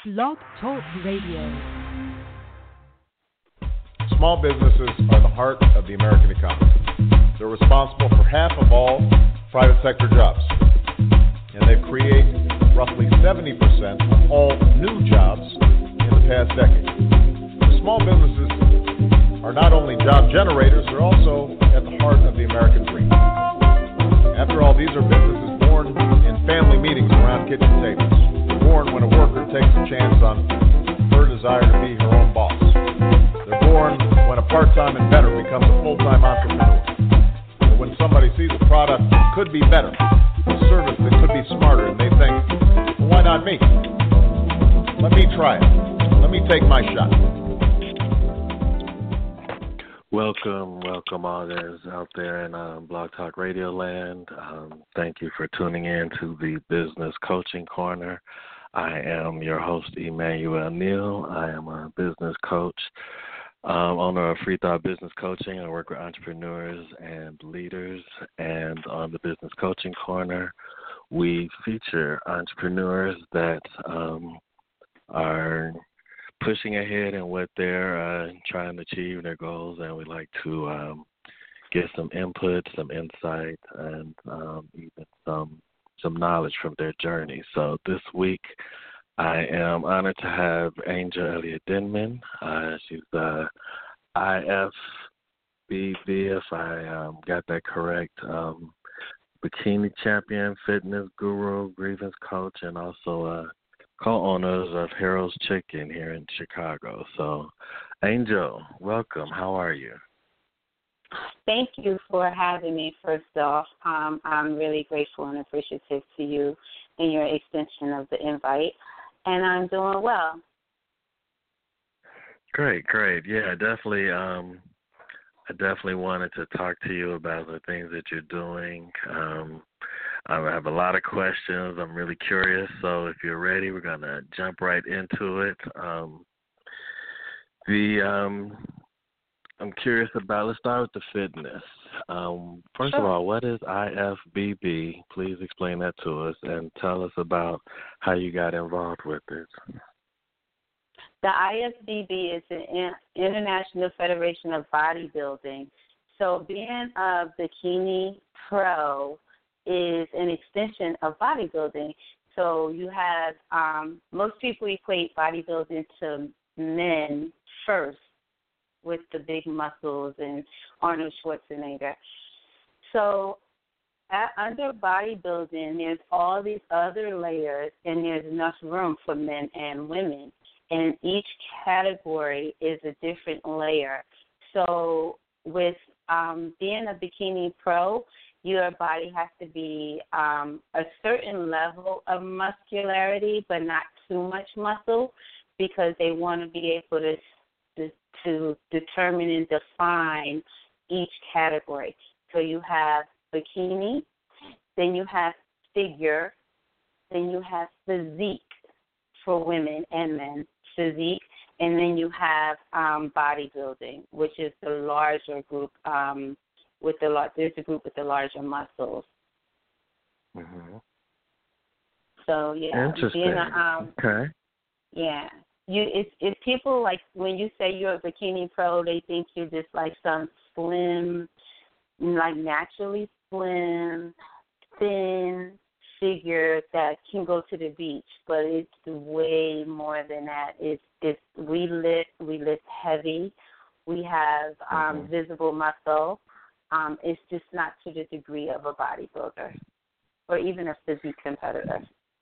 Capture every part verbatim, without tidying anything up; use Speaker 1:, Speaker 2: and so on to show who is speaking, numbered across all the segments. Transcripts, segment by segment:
Speaker 1: Blog Talk Radio.
Speaker 2: Small businesses are the heart of the American economy. They're responsible for half of all private sector jobs, and they create roughly seventy percent of all new jobs in the past decade. The small businesses are not only job generators, they're also at the heart of the American dream. After all, these are businesses born in family meetings around kitchen tables. They're born when a worker takes a chance on her desire to be her own boss. They're born when a part-time inventor becomes a full-time entrepreneur. Or when somebody sees a product that could be better, a service that could be smarter, and they think, well, why not me? Let me try it. Let me take my shot.
Speaker 3: Welcome, welcome all that is out there in um, Blog Talk Radio land. Um, thank you for tuning in to the Business Coaching Corner. I am your host, Emmanuel Neal. I am a business coach, um, owner of Free Thought Business Coaching. I work with entrepreneurs and leaders. And on the Business Coaching Corner, we feature entrepreneurs that um, are pushing ahead in what they're uh, trying to achieve in their goals, and we like to um, get some input, some insight, and um, even some some knowledge from their journey. So this week, I am honored to have Angel Elliott Denman. Uh, she's the I F B B, if I um, got that correct, um, bikini champion, fitness guru, grievance coach, and also a co-owners of Harold's Chicken here in Chicago. So, Angel, welcome. How are you?
Speaker 4: Thank you for having me, first off. Um, I'm really grateful and appreciative to you and your extension of the invite, and I'm doing well. Great,
Speaker 3: great. Yeah, definitely. Um, I definitely wanted to talk to you about the things that you're doing. Um, I have a lot of questions. I'm really curious. So if you're ready, we're going to jump right into it. Um, the um, I'm curious about, let's start with the fitness. Um, first
Speaker 4: sure.
Speaker 3: of all, what is I F B B? Please explain that to us and tell us about how you got involved with it.
Speaker 4: The I F B B is the International Federation of Bodybuilding. So being a bikini pro is an extension of bodybuilding. So you have, um, most people equate bodybuilding to men first with the big muscles and Arnold Schwarzenegger. So at, under bodybuilding, there's all these other layers, and there's enough room for men and women. And each category is a different layer. So with um, being a bikini pro, your body has to be um, a certain level of muscularity, but not too much muscle, because they want to be able to, to to determine and define each category. So you have bikini, then you have figure, then you have physique for women and men, physique, and then you have um, bodybuilding, which is the larger group. Um, with the there's a group with the larger muscles.
Speaker 3: Mm-hmm.
Speaker 4: So yeah,
Speaker 3: interesting.
Speaker 4: being a, um,
Speaker 3: okay.
Speaker 4: Yeah, you it's it's people like when you say you're a bikini pro, they think you're just like some slim, like naturally slim, thin figure that can go to the beach, but it's way more than that. It's it's we lift we lift heavy. We have um, mm-hmm. visible muscle. Um, it's just not to the degree of a bodybuilder or even a physique competitor.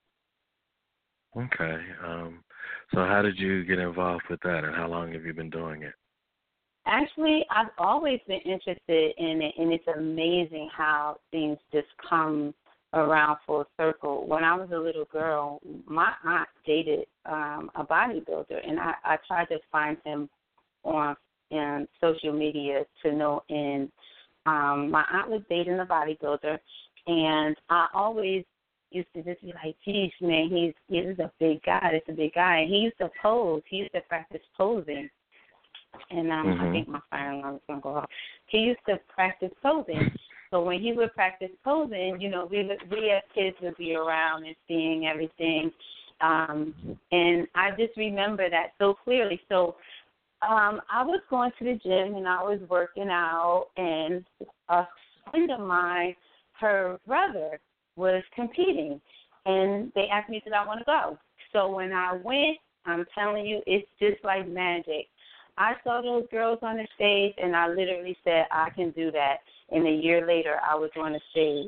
Speaker 3: Okay. Um, so how did you get involved with that, and how long have you been doing it?
Speaker 4: Actually, I've always been interested in it, and it's amazing how things just come around full circle. When I was a little girl, my aunt dated um, a bodybuilder, and I, I tried to find him on in social media to know in Um, my aunt was dating a bodybuilder, and I always used to just be like, geez, man, he's he's a big guy. That's a big guy. And he used to pose. He used to practice posing. And um,
Speaker 3: mm-hmm.
Speaker 4: I think my fire alarm is going to go off. He used to practice posing. So when he would practice posing, you know, we would, we as kids would be around and seeing everything. Um, and I just remember that so clearly. So um, I was going to the gym and I was working out, and a friend of mine, her brother, was competing. And they asked me, did I want to go? So when I went, I'm telling you, it's just like magic. I saw those girls on the stage, and I literally said, I can do that. And a year later, I was on the stage.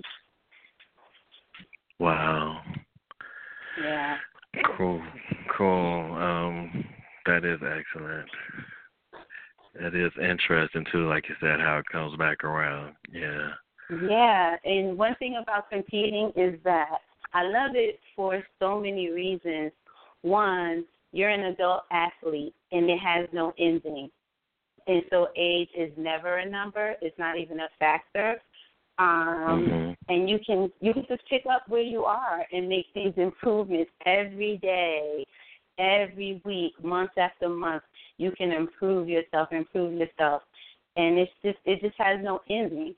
Speaker 3: Wow.
Speaker 4: Yeah.
Speaker 3: Cool. Cool. Um, that is excellent. It is interesting, too, like you said, how it comes back around. Yeah.
Speaker 4: Yeah, and one thing about competing is that I love it for so many reasons. One, you're an adult athlete, and it has no ending. And so age is never a number. It's not even a factor. Um,
Speaker 3: mm-hmm.
Speaker 4: And you can you can just pick up where you are and make these improvements every day, every week, month after month. You can improve yourself, improve yourself. And it's just it just has no ending.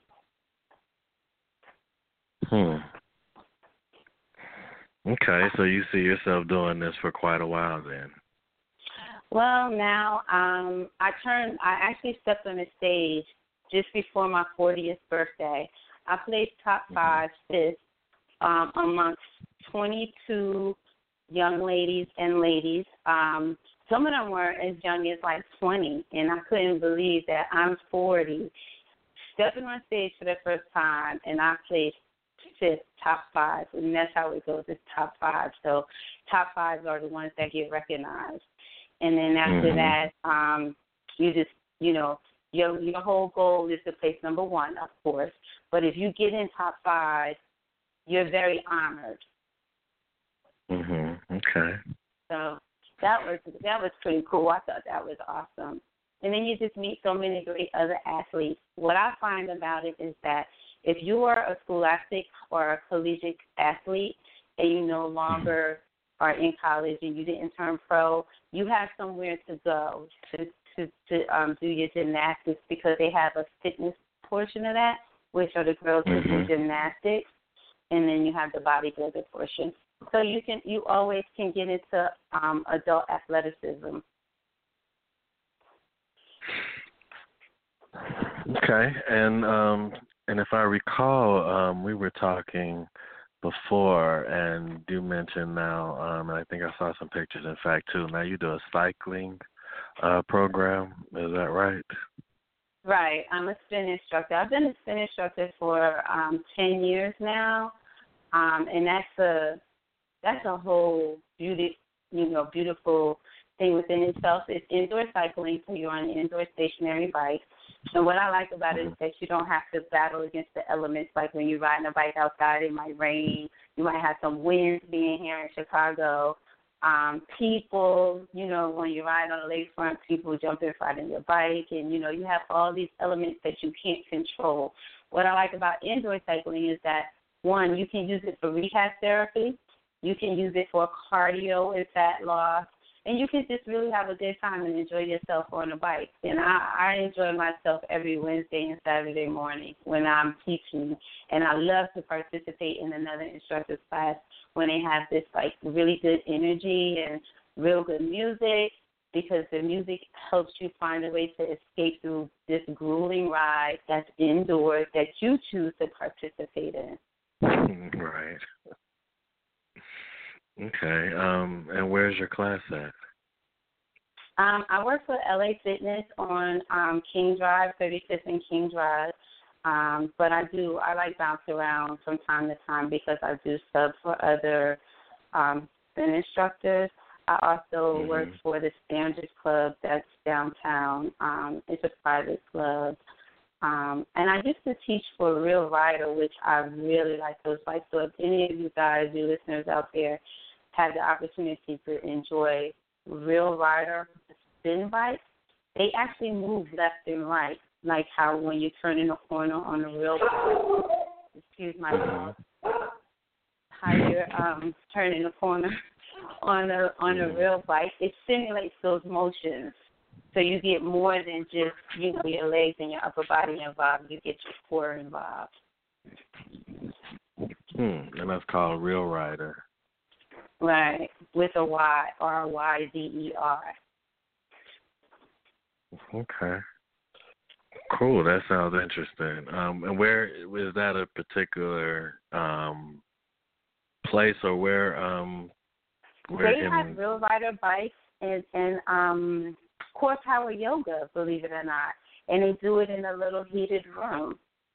Speaker 3: Hmm. Okay, so you see yourself doing this for quite a while then.
Speaker 4: Well, now um, I turned. I actually stepped on the stage just before my fortieth birthday. I placed top five, fifth um, amongst twenty-two young ladies and ladies. Um, some of them were as young as like twenty, and I couldn't believe that I'm forty, stepping on stage for the first time, and I placed fifth, top five, and that's how it goes. It's top five. So top fives are the ones that get recognized. And then after
Speaker 3: mm-hmm.
Speaker 4: that, um, you just, you know, your your whole goal is to place number one, of course. But if you get in top five, you're very honored.
Speaker 3: Mhm. Okay.
Speaker 4: So that was that was pretty cool. I thought that was awesome. And then you just meet so many great other athletes. What I find about it is that if you are a scholastic or a collegiate athlete and you no longer are in college and you didn't turn pro, you have somewhere to go to to, to um, do your gymnastics, because they have a fitness portion of that, which are the girls who
Speaker 3: mm-hmm.
Speaker 4: do gymnastics, and then you have the bodybuilder portion. So you can you always can get into um, adult athleticism.
Speaker 3: Okay, and um, and if I recall, um, we were talking before, and you mentioned now, um, and I think I saw some pictures, in fact, too. Now you do a cycling uh, program, is that right?
Speaker 4: Right. I'm a spin instructor. I've been a spin instructor for um, ten years now, um, and that's a that's a whole beauty, you know, beautiful thing within itself. It's indoor cycling, so you're on an indoor stationary bike. And what I like about it is that you don't have to battle against the elements. Like when you're riding a bike outside, it might rain. You might have some winds being here in Chicago. Um, people, you know, when you ride on the lakefront, people jump in front of your bike. And, you know, you have all these elements that you can't control. What I like about indoor cycling is that, one, you can use it for rehab therapy. You can use it for cardio and fat loss. And you can just really have a good time and enjoy yourself on a bike. And I, I enjoy myself every Wednesday and Saturday morning when I'm teaching. And I love to participate in another instructor's class when they have this, like, really good energy and real good music, because the music helps you find a way to escape through this grueling ride that's indoors that you choose to participate in.
Speaker 3: Right. Okay, um, and where's your class at?
Speaker 4: Um, I work for L A Fitness on um, King Drive, thirty-fifth and King Drive, um, but I do, I like bounce around from time to time because I do sub for other um, spin instructors. I also
Speaker 3: mm-hmm.
Speaker 4: work for the Standards Club that's downtown. Um, it's a private club. Um, and I used to teach for Real Rider, which I really like those bikes. So if any of you guys, you listeners out there, have the opportunity to enjoy Real Rider spin bikes, they actually move left and right, like how when you turn in a corner on a real bike, excuse my dog, how you're um, turning a corner on a on a real bike, it simulates those motions. So you get more than just, you know, your legs and your upper body involved. You get your core involved.
Speaker 3: Hmm, and that's called Real Rider.
Speaker 4: Right. with a Y, R Y Z E R.
Speaker 3: Okay. Cool. That sounds interesting. Um, and where is that a particular um, place or where? Um, where
Speaker 4: they
Speaker 3: in...
Speaker 4: have Real Rider bikes and, and um, Core Power Yoga, believe it or not, and they do it in a little heated room.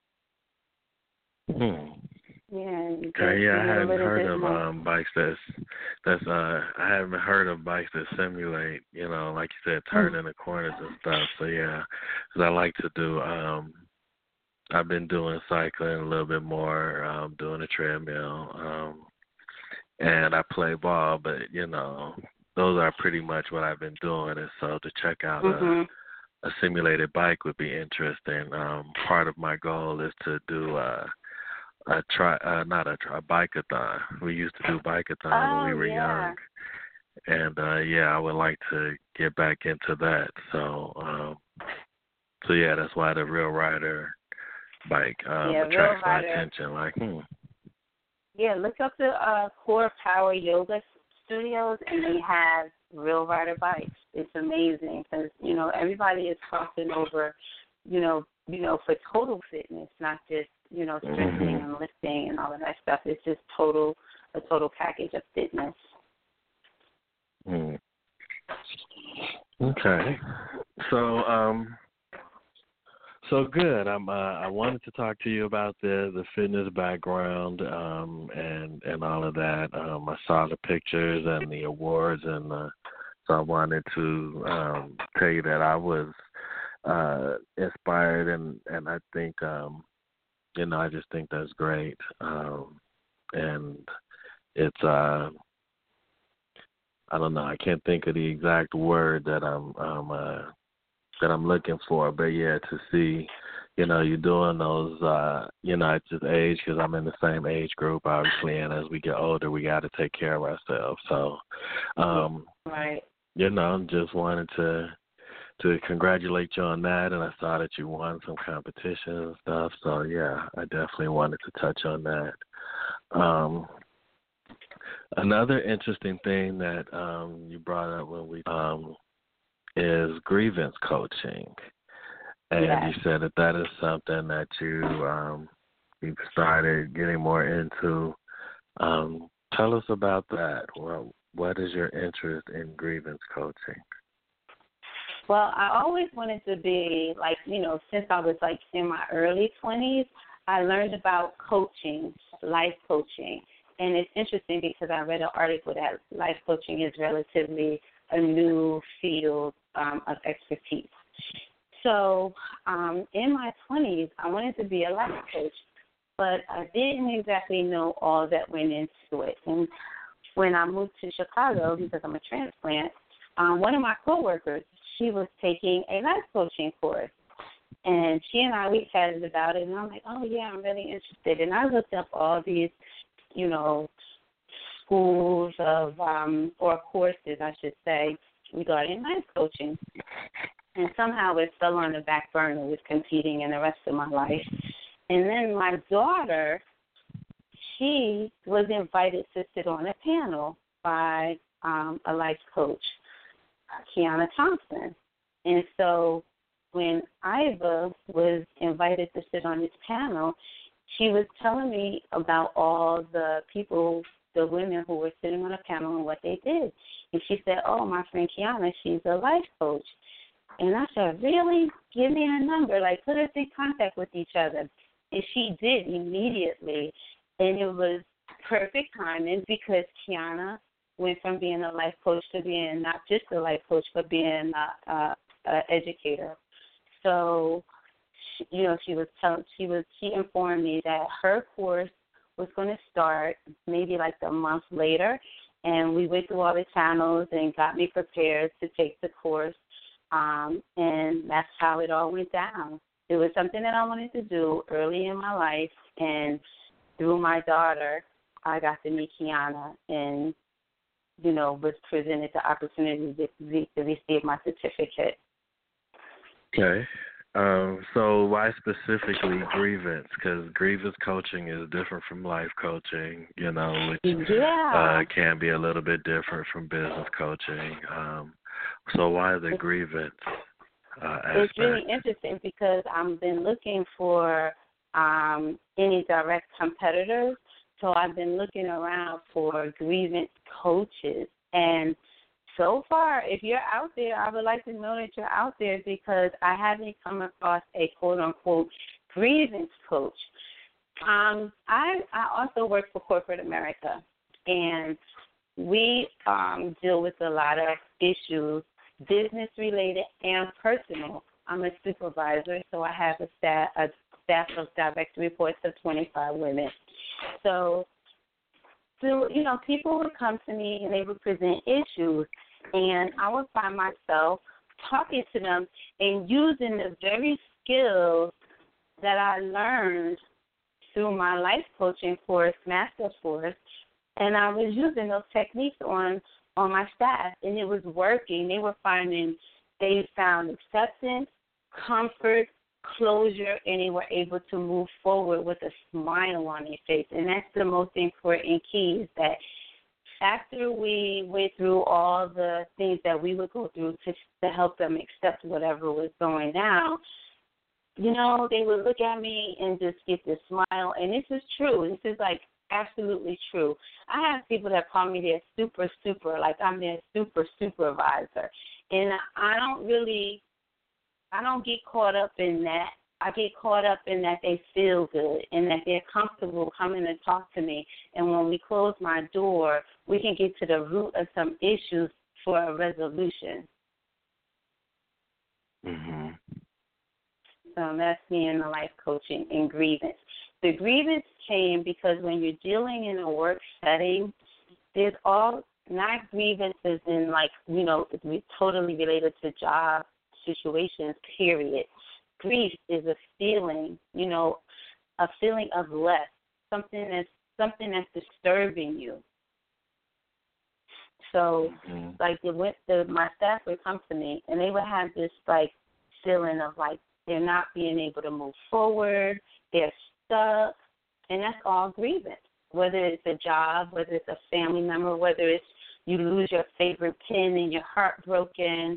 Speaker 3: Hmm.
Speaker 4: Yeah.
Speaker 3: Okay, yeah, I hadn't heard of
Speaker 4: more.
Speaker 3: um, bikes that's that's uh I haven't heard of bikes that simulate, you know, like you said, turning the corners and stuff. So yeah, 'cause I like to do. Um, I've been doing cycling a little bit more, um, doing a treadmill, um, and I play ball. But you know, those are pretty much what I've been doing. And so to check out
Speaker 4: Mm-hmm.
Speaker 3: a, a simulated bike would be interesting. Um, part of my goal is to do. Uh, A try, uh, not a try, bike-a-thon. We used to do bike-a-thon
Speaker 4: Oh,
Speaker 3: when we were
Speaker 4: yeah.
Speaker 3: young, and uh, yeah, I would like to get back into that. So, um, so yeah, that's why the Real Rider bike um,
Speaker 4: yeah,
Speaker 3: attracts
Speaker 4: Real
Speaker 3: my
Speaker 4: Rider.
Speaker 3: attention. Like, hmm.
Speaker 4: Yeah, look up the uh, Core Power Yoga Studios, and they have Real Rider bikes. It's amazing because you know everybody is crossing over, you know, you know for total fitness, not just you know strengthening
Speaker 3: Mm-hmm.
Speaker 4: and lifting and all of that stuff. It's just total a total package of fitness.
Speaker 3: Mm. Okay, so um, so good. I'm. Uh, I wanted to talk to you about the the fitness background um, and and all of that. Um, I saw the pictures and the awards, and uh, so I wanted to um, tell you that I was uh, inspired, and and I think um, you know I just think that's great, um, and it's. Uh, I don't know. I can't think of the exact word that I'm. Um, uh, that I'm looking for, but yeah, to see, you know, you're doing those, uh, you know, at this age, because I'm in the same age group, obviously, and as we get older, we got to take care of ourselves. So, um,
Speaker 4: Right.
Speaker 3: you know, just wanted to to congratulate you on that, and I saw that you won some competitions and stuff. So yeah, I definitely wanted to touch on that. Um, another interesting thing that um, you brought up when we um, is grievance coaching, and
Speaker 4: Yes.
Speaker 3: you said that that is something that you um, you've started getting more into. Um, tell us about that. Well, what is your interest in grievance coaching?
Speaker 4: Well, I always wanted to be like, you know, since I was like in my early twenties, I learned about coaching, life coaching. And it's interesting because I read an article that life coaching is relatively a new field um, of expertise. So um, in my twenties, I wanted to be a life coach, but I didn't exactly know all that went into it. And when I moved to Chicago, because I'm a transplant, um, one of my coworkers, she was taking a life coaching course. And she and I, we chatted about it, and I'm like, oh, yeah, I'm really interested. And I looked up all these, you know, schools of, um, or courses, I should say, regarding life coaching. And somehow it fell on the back burner with competing in the rest of my life. And then my daughter, she was invited to sit on a panel by um, a life coach, Kiana Thompson. And so when Iva was invited to sit on this panel, she was telling me about all the people, the women who were sitting on a panel and what they did. And she said, oh, my friend Kiana, she's a life coach. And I said, really? Give me a number. Like, put us in contact with each other. And she did immediately. And it was perfect timing because Kiana went from being a life coach to being not just a life coach, but being an educator. So, she, you know, she was telling, she was, she informed me that her course was going to start maybe like a month later. And we went through all the channels and got me prepared to take the course. Um, and that's how it all went down. It was something that I wanted to do early in my life, and through my daughter, I got to meet Kiana and, you know, was presented the opportunity to, to receive my certificate.
Speaker 3: Okay. Um, so why specifically grievance? Because grievance coaching is different from life coaching, you know, which
Speaker 4: Yeah.
Speaker 3: uh, can be a little bit different from business coaching. Um, so why the grievance uh, aspect?
Speaker 4: It's really interesting because I've been looking for um, any direct competitors. So I've been looking around for grievance coaches. And so far, if you're out there, I would like to know that you're out there because I haven't come across a quote-unquote grievance coach. Um, I, I also work for corporate America, and we um, deal with a lot of issues, business-related and personal. I'm a supervisor, so I have a staff, a staff of direct reports of twenty-five women. So, so, you know, people would come to me and they would present issues, and I would find myself talking to them and using the very skills that I learned through my life coaching course, Master Force, and I was using those techniques on, on my staff, and it was working. They were finding, they found acceptance, comfort, closure, and they were able to move forward with a smile on their face. And that's the most important key, is that after we went through all the things that we would go through to, to help them accept whatever was going down, you know, they would look at me and just get this smile. And this is true. This is like absolutely true. I have people that call me their super, super, like I'm their super supervisor. And I don't really, I don't get caught up in that. I get caught up in that they feel good and that they're comfortable coming to talk to me. And when we close my door, we can get to the root of some issues for a resolution.
Speaker 3: Mm-hmm.
Speaker 4: So that's me in the life coaching and grievance. The grievance came because when you're dealing in a work setting, there's all, not grievances in like, you know, it's totally related to job situations, period. Grief is a feeling, you know, a feeling of less, something that's something that's disturbing you. So,
Speaker 3: Mm-hmm.
Speaker 4: like, the, the, my staff would come to me, and they would have this, like, feeling of, like, they're not being able to move forward, they're stuck, and that's all grievance, whether it's a job, whether it's a family member, whether it's you lose your favorite pen and you're heartbroken.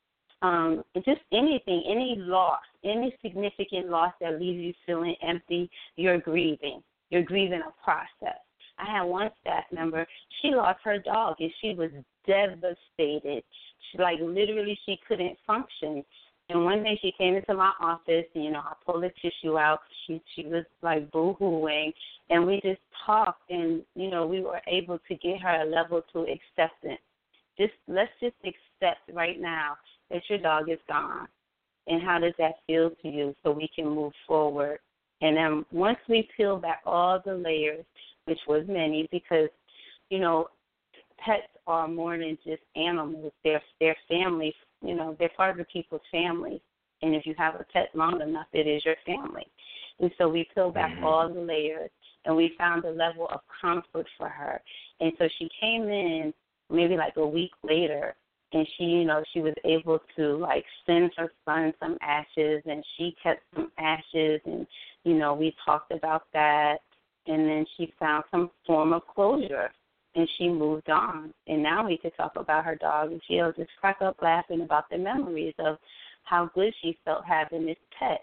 Speaker 4: Um, just anything, any loss, any significant loss that leaves you feeling empty, you're grieving. You're grieving a process. I had one staff member, she lost her dog, and she was devastated. She, like, literally she couldn't function. And one day she came into my office, and, you know, I pulled the tissue out. She, she was, like, boo-hooing, and we just talked, and, you know, we were able to get her a level to acceptance. Just let's just accept right now that your dog is gone, and how does that feel to you, so we can move forward. And then once we peel back all the layers, which was many, because, you know, pets are more than just animals. They're, they're family, you know, they're part of people's family. And if you have a pet long enough, it is your family. And so we peeled back mm-hmm. all the layers, and we found a level of comfort for her. And so she came in maybe like a week later, and she, you know, she was able to, like, send her son some ashes, and she kept some ashes, and, you know, we talked about that, and then she found some form of closure, and she moved on. And now we could talk about her dog, and she'll just crack up laughing about the memories of how good she felt having this pet.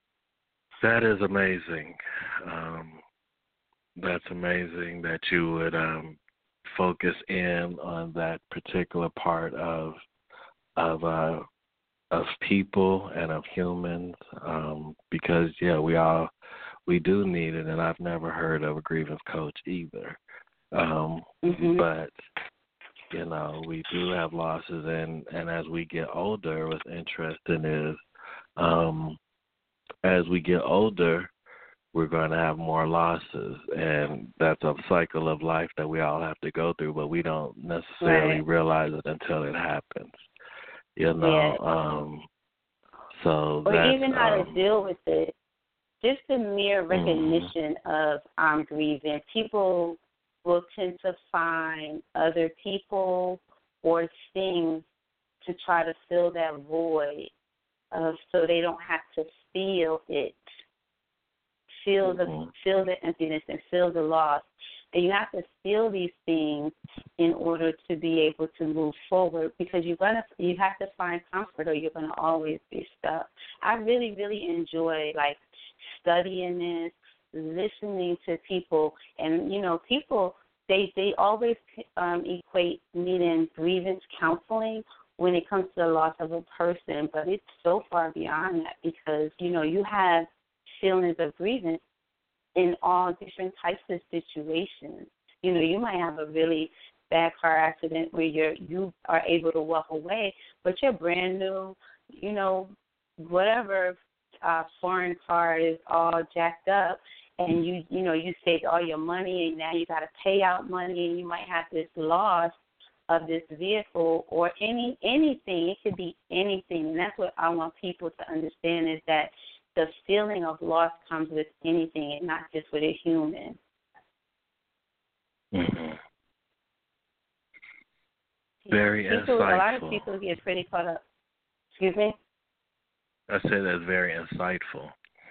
Speaker 3: That is amazing. Um, that's amazing that you would um, focus in on that particular part of of uh, of people and of humans, um, because yeah, we all we do need it, and I've never heard of a grievance coach either. Um,
Speaker 4: mm-hmm.
Speaker 3: But you know, we do have losses, and, and as we get older, what's interesting is um, as we get older, we're going to have more losses, and that's a cycle of life that we all have to go through, but we don't necessarily
Speaker 4: right.
Speaker 3: realize it until it happens, you know.
Speaker 4: Yeah.
Speaker 3: Um, so
Speaker 4: or
Speaker 3: that's,
Speaker 4: even how
Speaker 3: um,
Speaker 4: to deal with it. Just the mere recognition mm-hmm. of I'm grieving. People will tend to find other people or things to try to fill that void of so they don't have to feel it, feel the
Speaker 3: Mm-hmm.
Speaker 4: feel the emptiness and feel the loss. And you have to feel these things in order to be able to move forward, because you're gonna you have to find comfort or you're gonna always be stuck. I really, really enjoy like studying this, listening to people, and you know, people they they always um, equate needing grievance counseling when it comes to the loss of a person, but it's so far beyond that, because you know you have feelings of grievance in all different types of situations. You know, you might have a really bad car accident where you're you are able to walk away, but you're brand new, you know, whatever uh, foreign car is all jacked up, and you you know you saved all your money, and now you got to pay out money, and you might have this loss of this vehicle or any anything. It could be anything, and that's what I want people to understand, is that the feeling of loss comes with anything and not just with a human.
Speaker 3: Mm-hmm. Very
Speaker 4: people,
Speaker 3: insightful.
Speaker 4: A lot of people get pretty caught up. Excuse me?
Speaker 3: I say that's very insightful.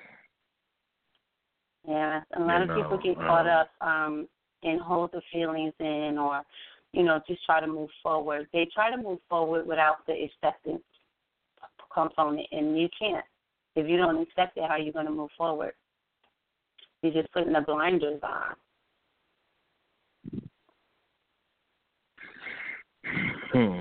Speaker 4: Yeah, a lot
Speaker 3: you
Speaker 4: of
Speaker 3: know,
Speaker 4: people get caught
Speaker 3: um,
Speaker 4: up um, and hold the feelings in, or, you know, just try to move forward. They try to move forward without the acceptance component, and you can't. If you don't accept it, how are you going to move forward? You're just putting the blinders on.
Speaker 3: Hmm.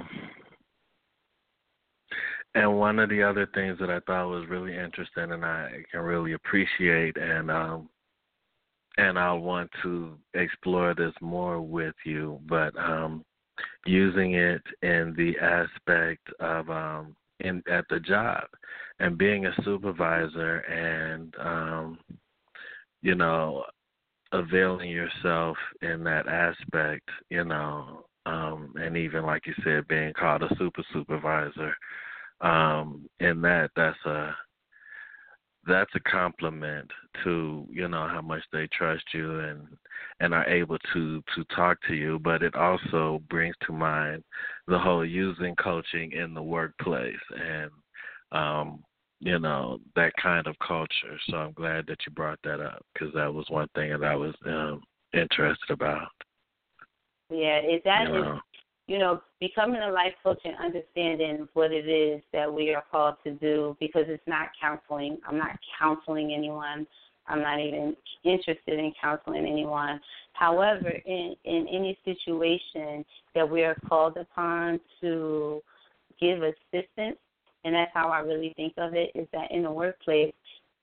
Speaker 3: And one of the other things that I thought was really interesting, and I can really appreciate, and um, and I want to explore this more with you, but um, using it in the aspect of um, in at the job and being a supervisor, and um, you know, availing yourself in that aspect, you know, um, and even like you said, being called a super supervisor. Um, in that, that's a that's a compliment to, you know, how much they trust you and and are able to to talk to you. But it also brings to mind the whole using coaching in the workplace and um, you know, that kind of culture. So I'm glad that you brought that up, because that was one thing that I was um, interested about.
Speaker 4: Yeah, is that
Speaker 3: you
Speaker 4: is
Speaker 3: know.
Speaker 4: you know, becoming a life coach and understanding what it is that we are called to do, because it's not counseling. I'm not counseling anyone. I'm not even interested in counseling anyone. However, in, in any situation that we are called upon to give assistance, and that's how I really think of it, is that in the workplace,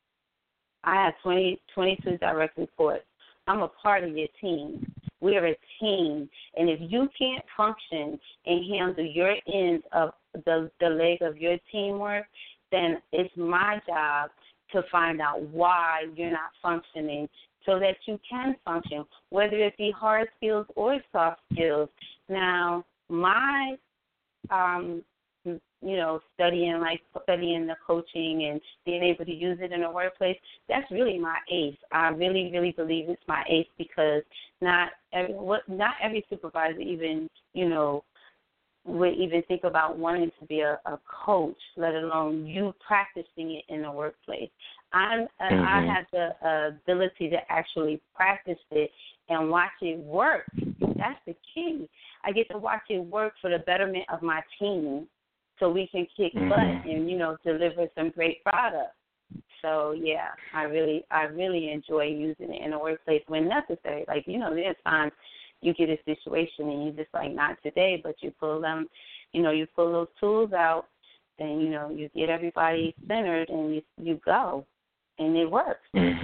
Speaker 4: I have twenty, twenty-two direct reports. I'm a part of your team. We're a team, and if you can't function and handle your end of the, the leg of your teamwork, then it's my job to find out why you're not functioning so that you can function, whether it be hard skills or soft skills. Now, my um, you know, studying like studying the coaching and being able to use it in the workplace, that's really my ace. I really, really believe it's my ace, because not every what not every supervisor even, you know, would even think about wanting to be a, a coach, let alone you practicing it in the workplace. I'm mm-hmm. I have the uh, ability to actually practice it and watch it work. That's the key. I get to watch it work for the betterment of my team, so we can kick
Speaker 3: mm-hmm.
Speaker 4: butt and, you know, deliver some great products. So, yeah, I really I really enjoy using it in the workplace when necessary. Like, you know, there's times you get a situation and you just like, not today, but you pull them, you know, you pull those tools out, and, you know, you get everybody centered and you, you go, and it works.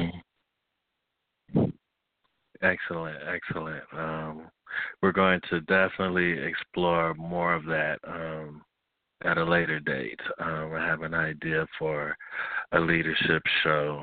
Speaker 3: Mm-hmm. Excellent, excellent. Um, we're going to definitely explore more of that um, at a later date. Um, I have an idea for a leadership show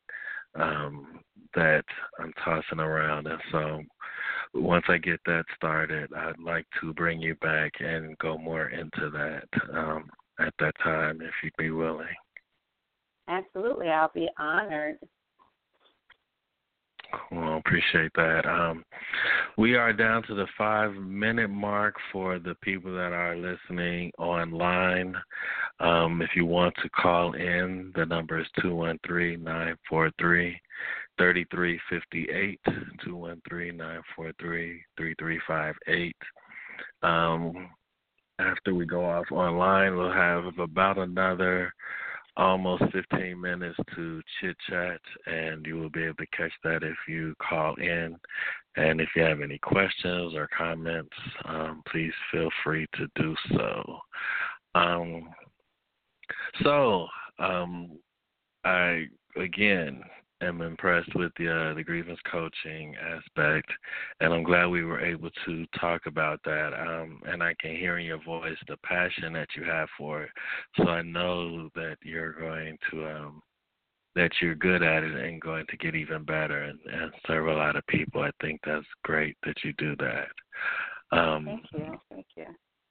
Speaker 3: um, that I'm tossing around, and so once I get that started, I'd like to bring you back and go more into that um, at that time, if you'd be willing.
Speaker 4: Absolutely, I'll be honored.
Speaker 3: Well, appreciate that. Um, we are down to the five-minute mark for the people that are listening online. Um, if you want to call in, the number is two one three, nine four three, three three five eight, two one three, nine four three, three three five eight. Um, after we go off online, we'll have about another almost fifteen minutes to chit-chat, and you will be able to catch that if you call in. And if you have any questions or comments, um, please feel free to do so. Um, so, um, I, again, am impressed with the uh, the grievance coaching aspect, and I'm glad we were able to talk about that. Um, and I can hear in your voice the passion that you have for it. So I know that you're going to um, that you're good at it and going to get even better and, and serve a lot of people. I think that's great that you do that. Um,
Speaker 4: Thank you. Thank you.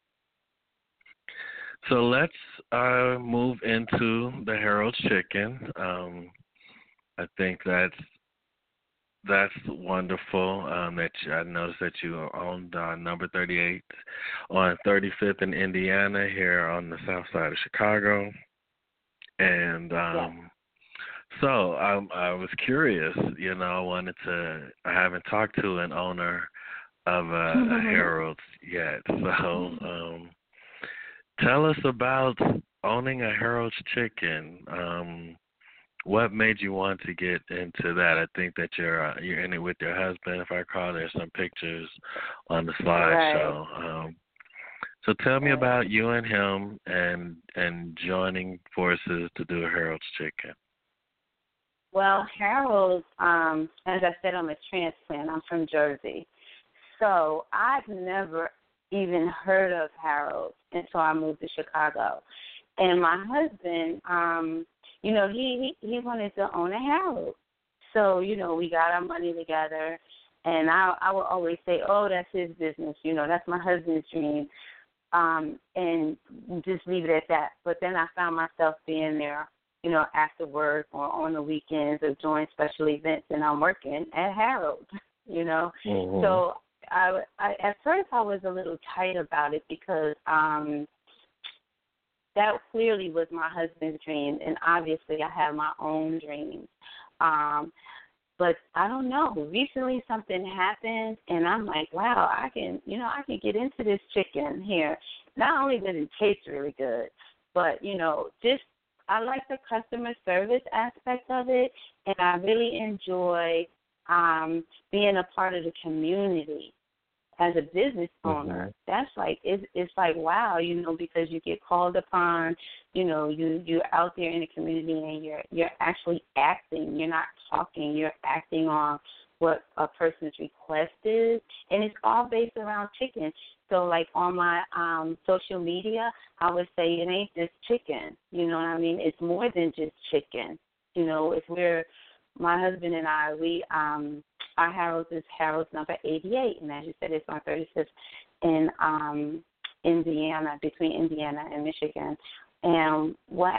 Speaker 3: So let's uh, move into the Harold's Chicken. Um, I think that's that's wonderful. Um, that you, I noticed that you owned uh, number thirty-eight on thirty-fifth in Indiana, here on the south side of Chicago. And um,
Speaker 4: yeah.
Speaker 3: so I, I was curious. You know, I wanted to. I haven't talked to an owner of a, a Harold's yet. So um, tell us about owning a Harold's Chicken. Um, What made you want to get into that? I think that you're uh, you're in it with your husband. If I recall, there's some pictures on the slideshow. Right. Um, so tell me about you and him and and joining forces to do Harold's Chicken.
Speaker 4: Well, Harold's, um, as I said, I'm a transplant. I'm from Jersey, so I've never even heard of Harold's until I moved to Chicago. And my husband, um, you know, he, he, he wanted to own a Harold. So, you know, we got our money together, and I I would always say, oh, that's his business. You know, that's my husband's dream, um, and just leave it at that. But then I found myself being there, you know, after work or on the weekends or doing special events, and I'm working at Harold, you know. Mm-hmm. So I, I, at first I was a little tight about it because um, – that clearly was my husband's dream, and obviously I have my own dreams. Um, but I don't know. Recently something happened, and I'm like, wow, I can, you know, I can get into this chicken here. Not only does it taste really good, but, you know, just I like the customer service aspect of it, and I really enjoy um, being a part of the community. As a business owner, mm-hmm. that's like it's it's like wow, you know, because you get called upon, you know, you you're out there in the community and you're you're actually acting. You're not talking. You're acting on what a person's request is, and it's all based around chicken. So, like on my um, social media, I would say it ain't just chicken. You know what I mean? It's more than just chicken. You know, if we're my husband and I, we um. Our Harold's is Harold's number eighty-eight, and as you said, it's on thirty-fifth in um, Indiana, between Indiana and Michigan. And what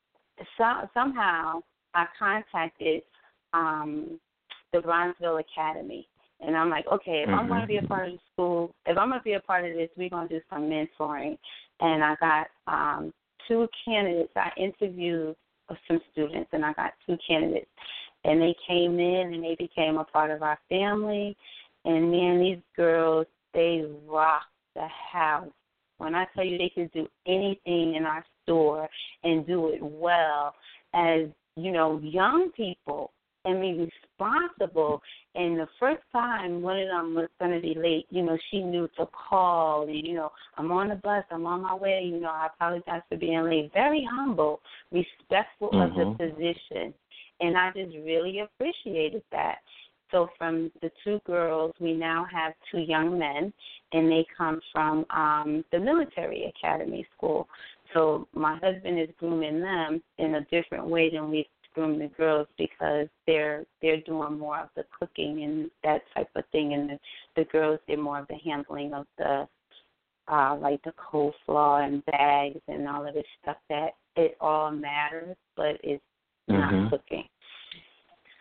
Speaker 4: so, somehow I contacted um, the Bronzeville Academy, and I'm like, okay, if mm-hmm. I'm going to be a part of the school, if I'm going to be a part of this, we're going to do some mentoring. And I got um, two candidates. I interviewed some students, and I got two candidates. And they came in and they became a part of our family. And, man, these girls, they rocked the house. When I tell you they could do anything in our store and do it well, as, you know, young people and be responsible. And the first time one of them was going to be late, you know, she knew to call. And, you know, I'm on the bus, I'm on my way. You know, I apologize for being late. Very humble, respectful mm-hmm. of the position. And I just really appreciated that. So from the two girls, we now have two young men, and they come from um, the military academy school. So my husband is grooming them in a different way than we groom the girls because they're they're doing more of the cooking and that type of thing, and the, the girls did more of the handling of the uh, like the coleslaw and bags and all of this stuff that it all matters, but it's mm-hmm. not cooking. So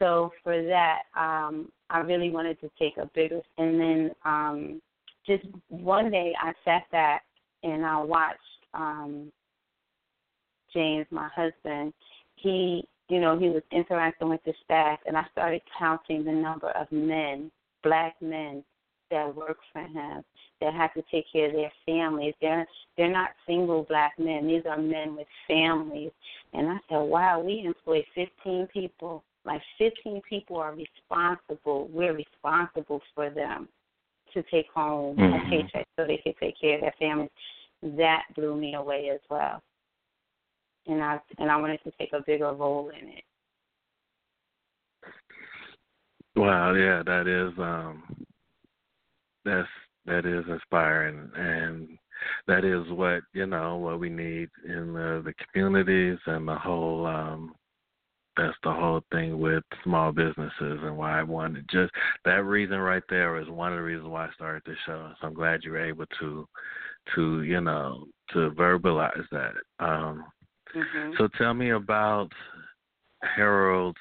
Speaker 4: so for that, um, I really wanted to take a bigger, and then um, just one day I sat back and I watched um, James, my husband. He, you know, he was interacting with the staff, and I started counting the number of men, black men, that work for him, that have to take care of their families. They're they're not single black men. These are men with families. And I said, wow, we employ fifteen people. Like fifteen people are responsible. We're responsible for them to take home
Speaker 3: mm-hmm.
Speaker 4: a paycheck so they can take care of their families. That blew me away as well. And I and I wanted to take a bigger role in it.
Speaker 3: Wow, yeah, that is um, that's that is inspiring, and that is what you know what we need in the, the communities and the whole. Um, that's the whole thing with small businesses, and why I wanted just that reason right there is one of the reasons why I started this show. So I'm glad you were able to to you know to verbalize that. Um,
Speaker 4: Mm-hmm.
Speaker 3: So tell me about Harold's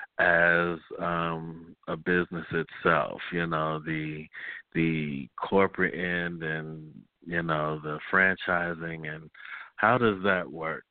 Speaker 3: as um, a business itself. You know, the the corporate end, and you know the franchising, and how does that work?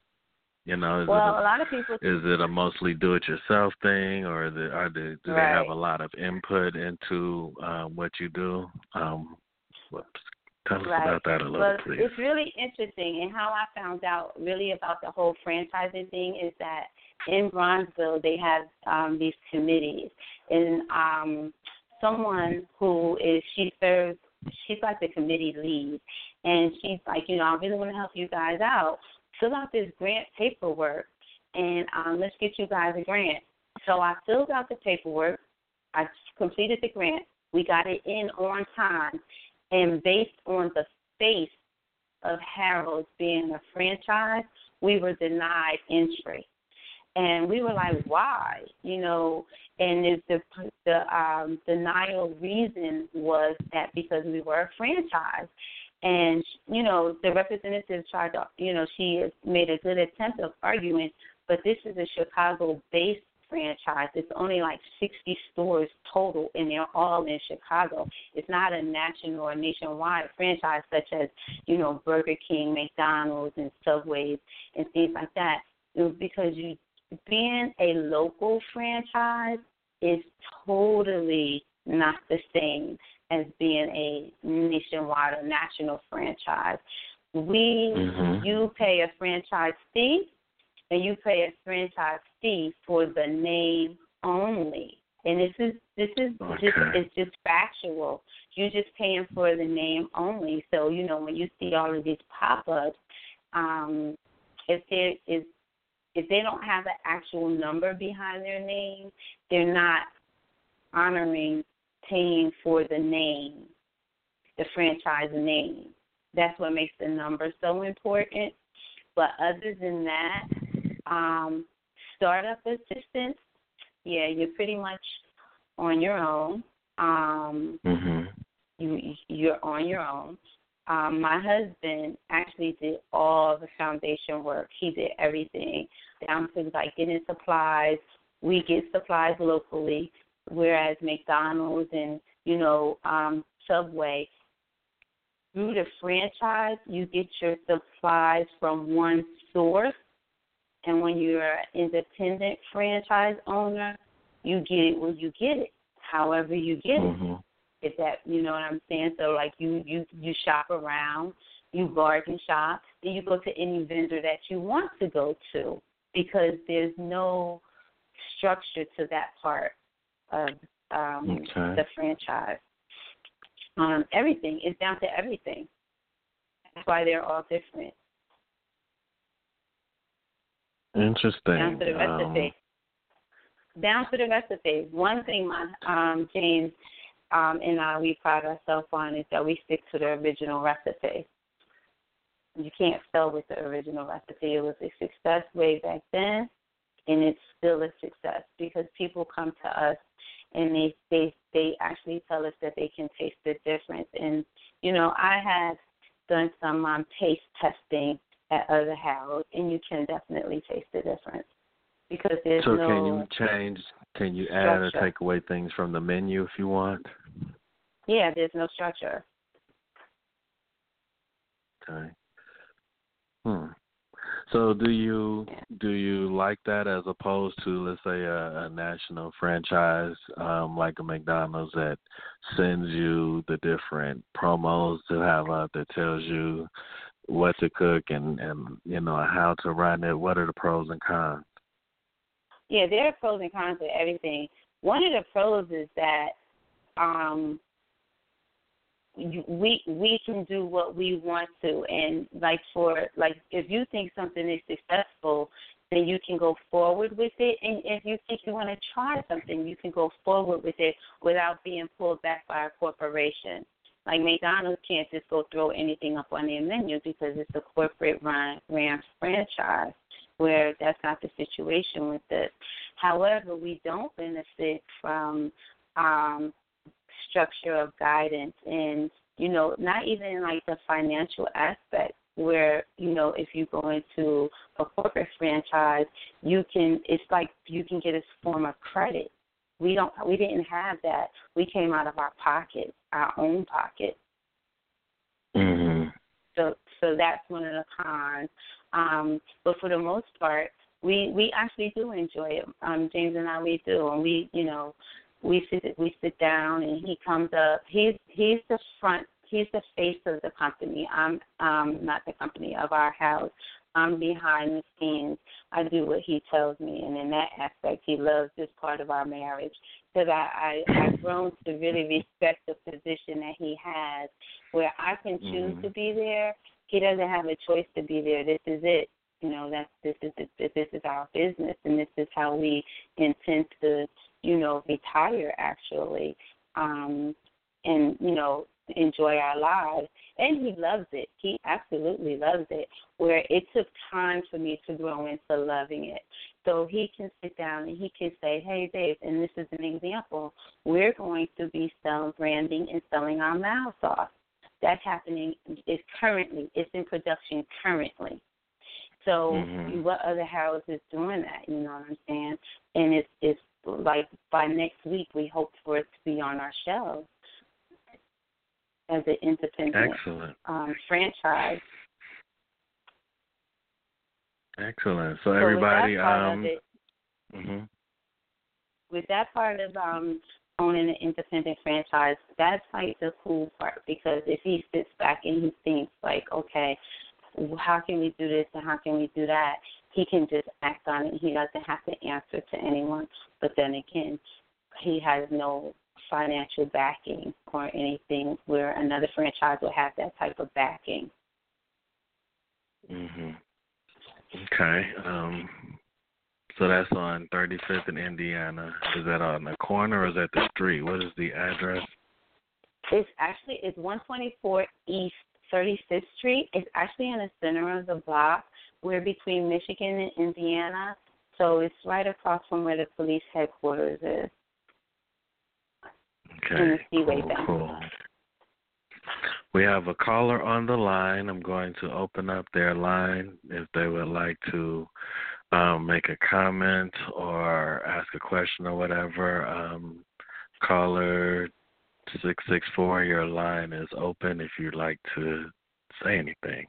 Speaker 3: You know, is
Speaker 4: well,
Speaker 3: it a,
Speaker 4: a lot of people
Speaker 3: is it a mostly do-it-yourself thing, or the, are they, do
Speaker 4: right.
Speaker 3: they have a lot of input into um, what you do? Um, whoops. Tell us
Speaker 4: right.
Speaker 3: about that a little,
Speaker 4: well,
Speaker 3: please.
Speaker 4: It's really interesting, and how I found out really about the whole franchising thing is that in Bronzeville they have um, these committees, and um, someone who is she serves she's like the committee lead, and she's like, you know, I really want to help you guys out. Fill out this grant paperwork, and um, let's get you guys a grant. So I filled out the paperwork. I completed the grant. We got it in on time. And based on the face of Harold's being a franchise, we were denied entry. And we were like, why? You know, and if the the um, denial reason was that because we were a franchise. And, you know, the representative tried to, you know, she made a good attempt of arguing, but this is a Chicago-based franchise. It's only like sixty stores total, and they're all in Chicago. It's not a national or nationwide franchise such as, you know, Burger King, McDonald's, and Subways and things like that. It was because you being a local franchise is totally not the same as being a nationwide or national franchise. We,
Speaker 3: mm-hmm.
Speaker 4: you pay a franchise fee, and you pay a franchise fee for the name only. And this is this is
Speaker 3: okay.
Speaker 4: just it's just factual. You're just paying for the name only. So, you know, when you see all of these pop-ups, um, if there is if they don't have an actual number behind their name, they're not honoring paying for the name, the franchise name. That's what makes the number so important. But other than that, um, startup assistance, yeah, you're pretty much on your own. Um,
Speaker 3: mm-hmm.
Speaker 4: you, you're on your own. Um, my husband actually did all the foundation work. He did everything, down to like getting supplies. We get supplies locally, whereas McDonald's and, you know, um, Subway, through the franchise, you get your supplies from one source. And when you're an independent franchise owner, you get it when you get it, however you get
Speaker 3: mm-hmm.
Speaker 4: it. If that, you know what I'm saying? So, like, you, you, you shop around, you bargain shop, and you go to any vendor that you want to go to, because there's no structure to that part of um,
Speaker 3: okay.
Speaker 4: the franchise. Um, everything is down to everything. That's why they're all different.
Speaker 3: Interesting.
Speaker 4: Down to the recipe. Um, down to the recipe. One thing, my um, James um, and I, we pride ourselves on is that we stick to the original recipe. You can't fail with the original recipe. It was a success way back then, and it's still a success because people come to us and they they they actually tell us that they can taste the difference. And, you know, I have done some um, taste testing at other Harold, and you can definitely taste the difference. because there's
Speaker 3: so
Speaker 4: no.
Speaker 3: So can you change? Can you add
Speaker 4: structure.
Speaker 3: or take away things from the menu if you want?
Speaker 4: Yeah, there's no structure.
Speaker 3: Okay. Hmm. So do you do you like that as opposed to, let's say, a, a national franchise um, like a McDonald's that sends you the different promos to have up that tells you what to cook and, and you know how to run it? What are the pros and cons?
Speaker 4: Yeah, there are pros and cons to everything. One of the pros is that um, we we can do what we want to, and like for like if you think something is successful, then you can go forward with it. And if you think you want to try something, you can go forward with it without being pulled back by a corporation. Like McDonald's can't just go throw anything up on their menu because it's a corporate run ran franchise, where that's not the situation with this. However, we don't benefit from um, structure of guidance and, you know, not even like the financial aspect where, you know, if you go into a corporate franchise, you can, it's like you can get a form of credit. We don't, we didn't have that. We came out of our pocket, our own pocket.
Speaker 3: Mm-hmm.
Speaker 4: So, so that's one of the cons. Um, but for the most part, we we actually do enjoy it. Um, James and I, we do, and we, you know, we sit we sit down, and he comes up. He's he's the front. He's the face of the company. I'm um not the company of our house. I'm behind the scenes. I do what he tells me, and in that aspect, he loves this part of our marriage because I, I I've grown to really respect the position that he has, where I can choose
Speaker 3: Mm-hmm.
Speaker 4: to be there. He doesn't have a choice to be there. This is it. You know, that's this is this is our business, and this is how we intend to, you know, retire actually, um, and you know, enjoy our lives. And he loves it. He absolutely loves it. Where it took time for me to grow into loving it. So he can sit down and he can say, "Hey, Dave," and this is an example. We're going to be selling branding and selling our mouth sauce. That's happening. Is currently. It's in production currently. So
Speaker 3: Mm-hmm.
Speaker 4: what other house is doing that? You know what I'm saying? And it's it's like by next week we hope for it to be on our shelves as an independent
Speaker 3: Excellent.
Speaker 4: um, franchise.
Speaker 3: Excellent. So
Speaker 4: So
Speaker 3: everybody,
Speaker 4: with that part
Speaker 3: um,
Speaker 4: of it,
Speaker 3: mm-hmm.
Speaker 4: with that part of um, owning an independent franchise, that's like the cool part, because if he sits back and he thinks like, okay, how can we do this and how can we do that, he can just act on it. He doesn't have to answer to anyone. But then again, he has no financial backing or anything where another franchise will have that type of backing.
Speaker 3: Mm-hmm. Okay. Um, so that's on thirty-fifth in Indiana. Is that on the corner or is that the street? What is the address?
Speaker 4: It's actually it's one twenty-four East thirty-fifth Street. It's actually in the center of the block. We're between Michigan and Indiana, so it's right across from where the police headquarters is.
Speaker 3: Okay.
Speaker 4: In the Seaway
Speaker 3: Cool,
Speaker 4: Bank.
Speaker 3: cool. We have a caller on the line. I'm going to open up their line if they would like to um, make a comment or ask a question or whatever. Um, caller six six four, your line is open if you'd like to say anything.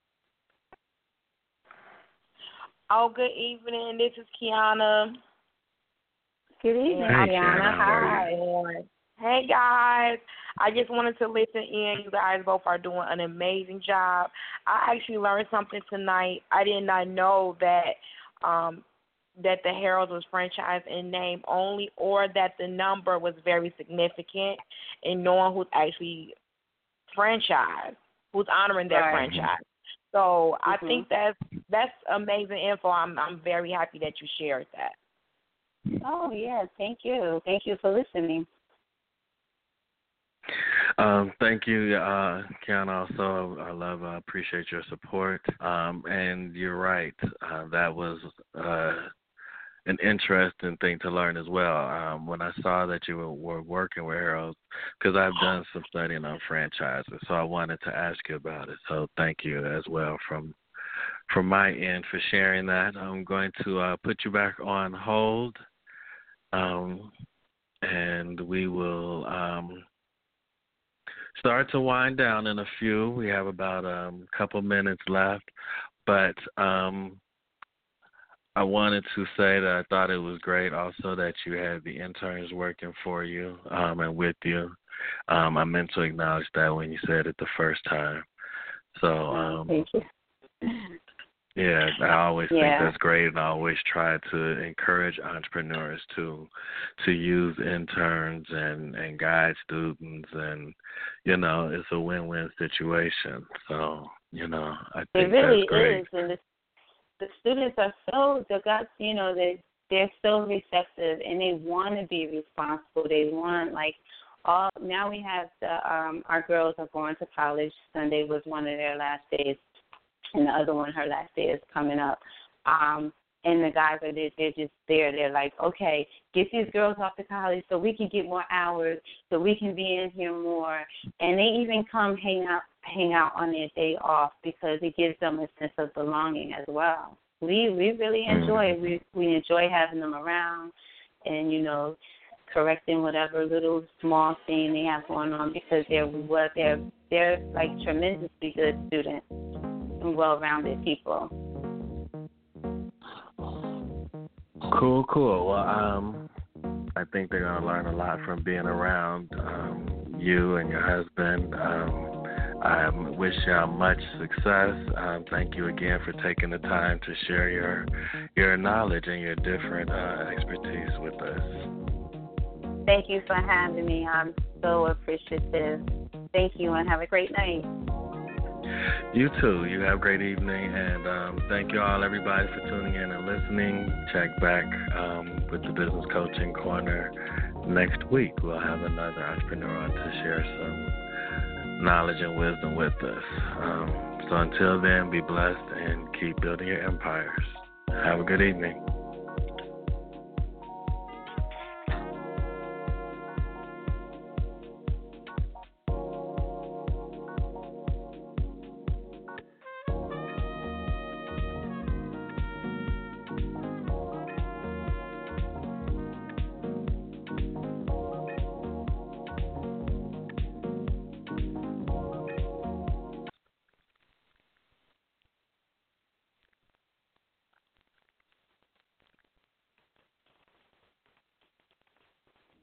Speaker 5: Oh, good evening. This is Kiana.
Speaker 4: Good evening,
Speaker 3: Hey,
Speaker 4: Kiana.
Speaker 3: Kiana, how are
Speaker 5: Hi. Hey, guys. I just wanted to listen in. You guys both are doing an amazing job. I actually learned something tonight. I did not know that um, that the Harold's was franchised in name only, or that the number was very significant in knowing who's actually franchised, who's honoring their
Speaker 4: Right.
Speaker 5: franchise. So I
Speaker 4: Mhm.
Speaker 5: think that's that's amazing info. I'm I'm very happy that you shared that.
Speaker 4: Oh, yeah. Thank you. Thank you for listening.
Speaker 3: Um, thank you, uh, Kiana. Also, I love, I appreciate your support. Um, and you're right. Uh, that was uh, an interesting thing to learn as well. Um, when I saw that you were, were working with Harold, because I've done some studying on franchises, so I wanted to ask you about it. So thank you as well from from my end for sharing that. I'm going to uh, put you back on hold, um, and we will um, start to wind down in a few. We have about a um, couple minutes left, but um, I wanted to say that I thought it was great also that you had the interns working for you um, and with you. Um, I meant to acknowledge that when you said it the first time. So, um,
Speaker 4: Thank you.
Speaker 3: yeah, I always
Speaker 4: Yeah.
Speaker 3: think that's great, and I always try to encourage entrepreneurs to to use interns and, and guide students, and, you know, it's a win-win situation. So, you know, I think
Speaker 4: It really
Speaker 3: that's great.
Speaker 4: is, and the, the students are so, they got, you know, they, they're so receptive, and they want to be responsible. They want, like, all, now we have the, um, our girls are going to college. Sunday was one of their last days, and the other one, her last day is coming up. Um, and the guys are there, they're just there. They're like, okay, get these girls off to college so we can get more hours, so we can be in here more. And they even come hang out, hang out on their day off because it gives them a sense of belonging as well. We we really enjoy it. We we enjoy having them around, and you know, correcting whatever little small thing they have going on because they're what they're they're like tremendously good students and well-rounded people.
Speaker 3: Cool, cool. Well, um, I think they're going to learn a lot from being around um, you and your husband. Um, I wish y'all much success. Um, thank you again for taking the time to share your your knowledge and your different uh, expertise with us.
Speaker 4: Thank you for having me. I'm so appreciative. Thank you, and have a great night.
Speaker 3: You too. You have a great evening, and um, thank you all, everybody, for tuning in and listening. Check back um, with the Business Coaching Corner next week. We'll have another entrepreneur on to share some knowledge and wisdom with us. Um, so until then, be blessed and keep building your empires. Have a good evening.